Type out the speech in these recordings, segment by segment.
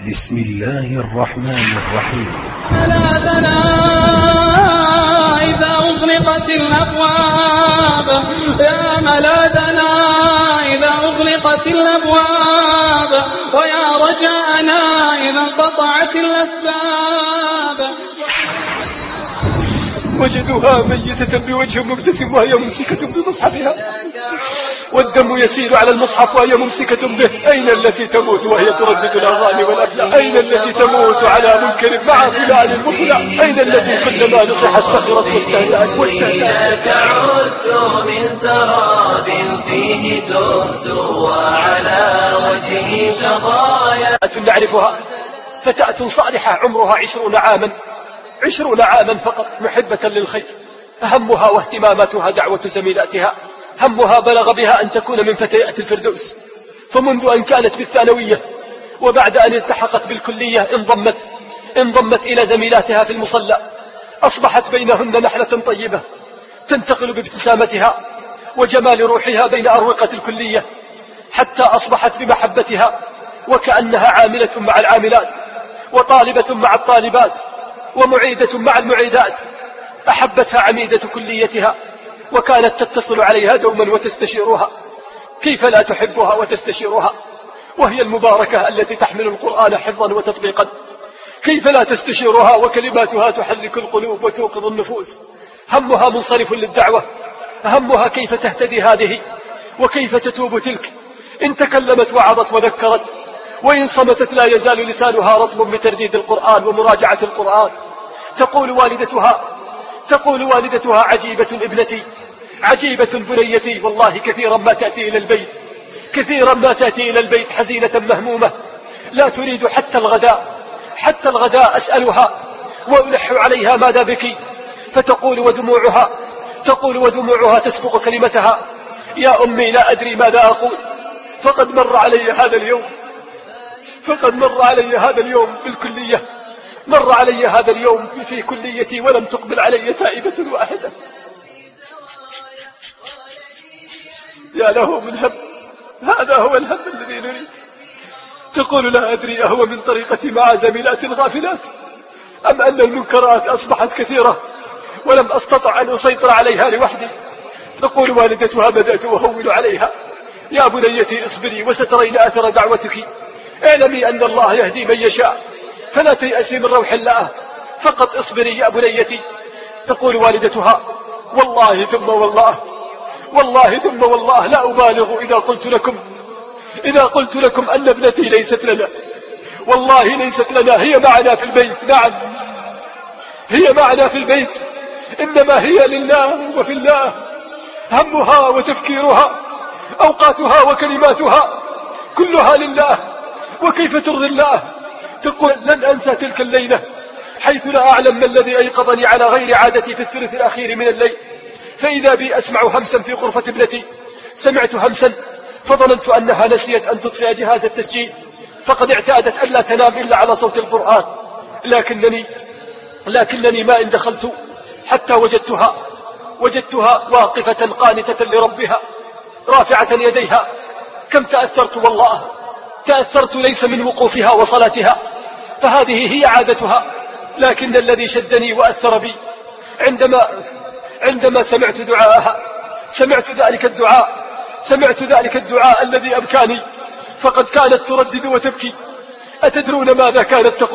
بسم الله الرحمن الرحيم. ملاذنا إذا أغلقت الأبواب، يا ملاذنا إذا أغلقت الأبواب، ويا رجاءنا إذا انقطعت الأسباب. وجدوها ميتة بوجه مبتسم وهي ممسكة بمصحفها، والدم يسيل على المصحف وهي ممسكة به. أين التي تموت وهي تردد الأغاني والأفلام؟ أين التي تموت على منكر مع فلان وفلان؟ أين التي كلما نصحت سخرت واستهزأت؟ عدت من سراب فيه تهت وعلى وجهي شظايا. نعرفها فتاة صالحة عمرها 20 عاما فقط، محبة للخير، همها واهتماماتها دعوة زميلاتها، همها بلغ بها أن تكون من فتيات الفردوس. فمنذ أن كانت بالثانوية وبعد أن التحقت بالكلية انضمت إلى زميلاتها في المصلى، أصبحت بينهن نحلة طيبة تنتقل بابتسامتها وجمال روحها بين أروقة الكلية، حتى أصبحت بمحبتها وكأنها عاملة مع العاملات، وطالبة مع الطالبات، ومعيدة مع المعيدات. أحبتها عميدة كليتها وكانت تتصل عليها دوما وتستشيرها. كيف لا تحبها وتستشيرها وهي المباركة التي تحمل القرآن حفظا وتطبيقا؟ كيف لا تستشيرها وكلماتها تحرك القلوب وتوقظ النفوس؟ همها منصرف للدعوة، همها كيف تهتدي هذه وكيف تتوب تلك. إن تكلمت وعظت وذكرت، وإن صمتت لا يزال لسانها رطب بترديد القرآن ومراجعة القرآن. تقول والدتها عجيبة ابنتي، عجيبة بنيتي، والله كثيرا ما تأتي إلى البيت حزينة مهمومة لا تريد حتى الغداء أسألها وألح عليها ماذا بك، فتقول ودموعها تسبق كلمتها: يا أمي لا أدري ماذا أقول، فقد مر علي هذا اليوم بالكلية، مر علي هذا اليوم في كليتي ولم تقبل علي تائبة واحدة. يا له من هم، هذا هو الهم الذي نريد. تقول لا أدري أهو من طريقتي مع زميلات غافلات أم أن المنكرات أصبحت كثيرة ولم أستطع أن أسيطر عليها لوحدي. تقول والدتها بدأت أهول عليها: يا بنيتي اصبري وسترين أثر دعوتك، اعلمي أن الله يهدي من يشاء فلا تيأسي من روح الله، فقط اصبري يا بنيتي. تقول والدتها: والله ثم والله لا أبالغ إذا قلت لكم أن ابنتي ليست لنا، والله ليست لنا، هي معنا في البيت، نعم هي معنا في البيت، إنما هي لله وفي الله، همها وتفكيرها أوقاتها وكلماتها كلها لله، وكيف ترضي الله. تقول: لن أنسى تلك الليلة حيث لا أعلم ما الذي أيقظني على غير عادتي في الثلث الأخير من الليل، فإذا بي أسمع همسا في غرفة ابنتي. سمعت همسا فظننت أنها نسيت أن تطفئ جهاز التسجيل، فقد اعتادت ألا تنام إلا على صوت القرآن. لكنني ما إن دخلت حتى وجدتها واقفة قانتة لربها رافعة يديها. كم تأثرت، والله تأثرت، ليس من وقوفها وصلاتها، فهذه هي عادتها. لكن الذي شدني وأثر بي عندما سمعت دعاءها، سمعت ذلك الدعاء الذي أبكاني، فقد كانت تردد وتبكي. أتدرون ماذا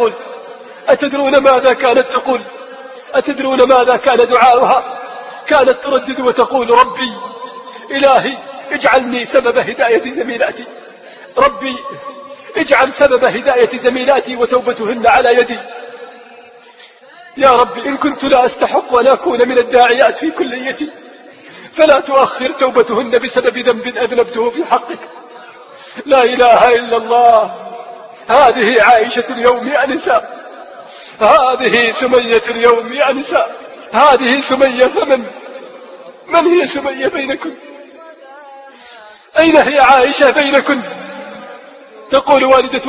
كان دعاؤها؟ كانت تردد وتقول: ربي إلهي اجعلني سبب هداية زميلاتي، ربي اجعل سبب هداية زميلاتي وتوبتهن على يدي. يا ربي إن كنت لا أستحق أن أكون من الداعيات في كليتي فلا تؤخر توبتهن بسبب ذنب أذنبته في حقك. لا إله إلا الله. هذه عائشة اليوم يا نساء، هذه سمية اليوم يا نساء، هذه سمية. من هي سمية بينكن؟ أين هي عائشة بينكن؟ تقول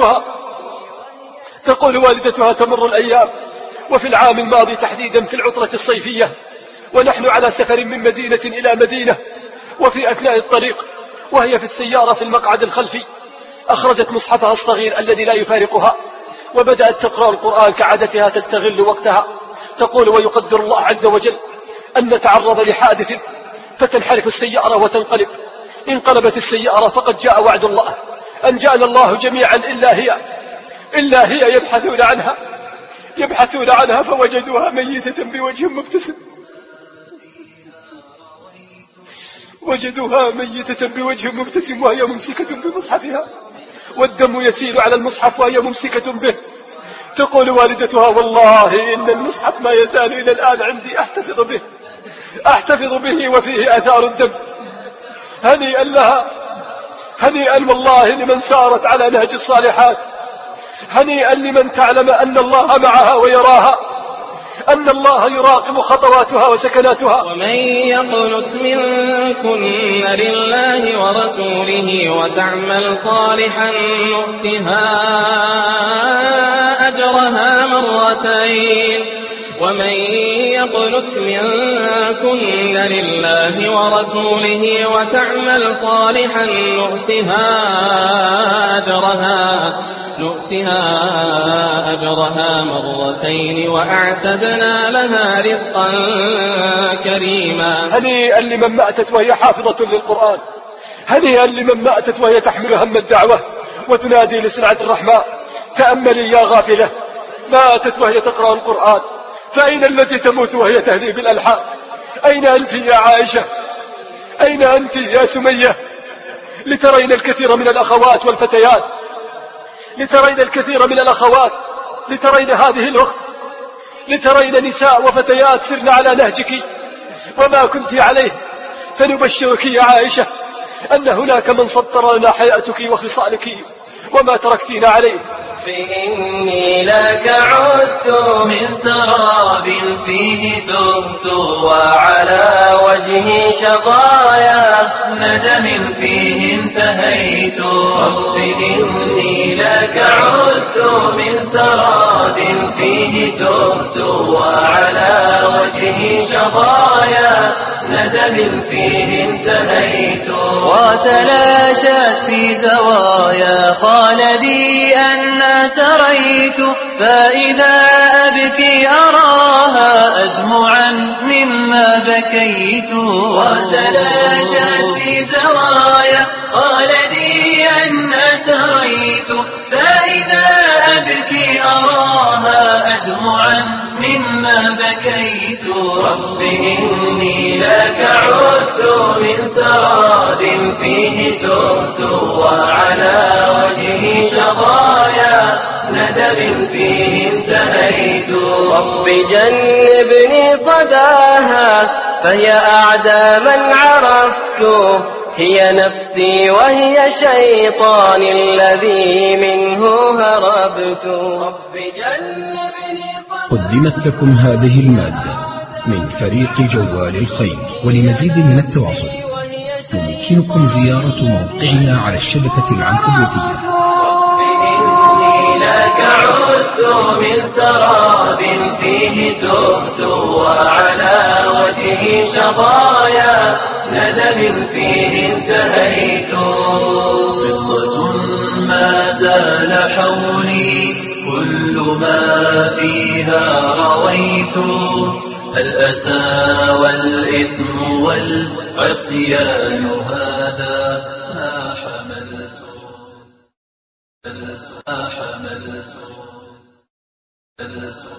والدتها: تمر الأيام، وفي العام الماضي تحديدا في العطلة الصيفية ونحن على سفر من مدينة إلى مدينة، وفي أثناء الطريق وهي في السيارة في المقعد الخلفي أخرجت مصحفها الصغير الذي لا يفارقها وبدأت تقرأ القرآن كعادتها تستغل وقتها، تقول: ويقدر الله عز وجل أن نتعرض لحادث فتنحرف السيارة وتنقلب. انقلبت السيارة فقد جاء وعد الله أن جاءنا الله جميعا إلا هي يبحثون عنها فوجدوها ميتة بوجه مبتسم. وجدوها ميتة بوجه مبتسم وهي ممسكة بمصحفها، والدم يسيل على المصحف وهي ممسكة به. تقول والدتها: والله إن المصحف ما يزال إلى الآن عندي أحتفظ به وفيه آثار الدم. هنيئا لها، هنيئا والله لمن سارت على نهج الصالحات، هنيئا لمن تعلم أن الله معها ويراها، أن الله يراقب خطواتها وسكناتها. ومن يقنت منكن لله ورسوله وتعمل صالحا نؤتها أجرها مرتين. ومن يقنت منكن لله ورسوله وتعمل صالحا نؤتها أجرها مرتين وأعتدنا لها رزقا كريما. هنيئا لمن ماتت وهي حافظة للقرآن، هنيئا لمن ماتت وهي تحمل هم الدعوة وتنادي لسلعة الرحمة. تأملي يا غافلة، ماتت وهي تقرأ القرآن، فأين التي تموت وهي تهدي بالألحان؟ أين أنت يا عائشة؟ أين أنت يا سمية؟ لترين الكثير من الأخوات والفتيات، لترين الكثير من الأخوات، لترين هذه الأخت، لترين نساء وفتيات سرن على نهجك وما كنت عليه. فنبشرك يا عائشة أن هناك من سطر لنا حياتك وخصالك وما تركتين عليه. فإني لك عدت من سراب فيه تبت وعلى وجهي شظايا ندم فيه انتهيت. رب إني لك عدت من سراب فيه تبت وعلى وجهي شظايا ندم فيه انتهيت. وتلاشت في زوايا خالدي أن سريت فإذا أبكي أراها أدمعا مما بكيت. وتلاشت في زوايا خالدي أن سريت فإذا أبكي أراها أدمعا مما بكيت. رب إني لك عدت من سراب فيه تبت وعلى وجهي شظايا ندم فيه انتهيت. رب جنبني صداها فهي أعدى من عرفت هي نفسي وهي شيطان الذي منه هربت. رب جنبني قدمت لكم هذه المادة من فريق جوال الخير. ولمزيد من التواصل يمكنكم زيارة موقعنا على الشبكة العنكبوتية. رب إني لك عدت من سراب فيه تبت وعلى وجهي شظايا ندم فيه انتهيت. قصة ما زال حولي كل ما فيها رويت الأسى والإثم والعصيان هذا ما حملت